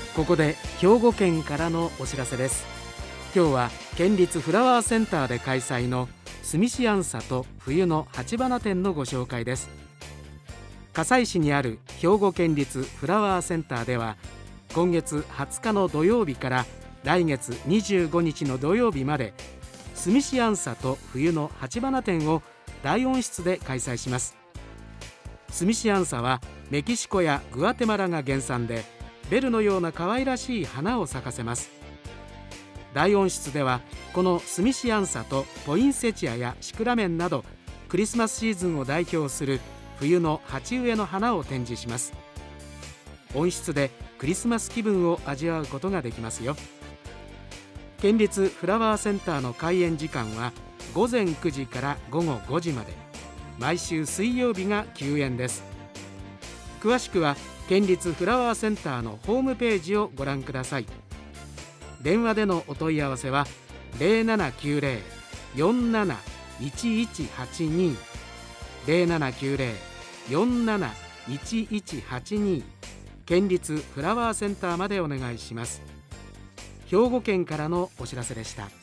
ここで兵庫県からのお知らせです。今日は県立フラワーセンターで開催のスミシアンサと冬の鉢花展のご紹介です。加西市にある兵庫県立フラワーセンターでは、今月20日の土曜日から来月25日の土曜日まで、スミシアンサと冬の鉢花展を大温室で開催します。スミシアンサはメキシコやグアテマラが原産で、ベルのような可愛らしい花を咲かせます。大温室ではこのスミシアンサとポインセチアやシクラメンなど、クリスマスシーズンを代表する冬の鉢植えの花を展示します。温室でクリスマス気分を味わうことができますよ。県立フラワーセンターの開園時間は午前9時から午後5時まで、毎週水曜日が休園です。詳しくは県立フラワーセンターのホームページをご覧ください。電話でのお問い合わせは 0790-471182 0790-471182 県立フラワーセンターまでお願いします。兵庫県からのお知らせでした。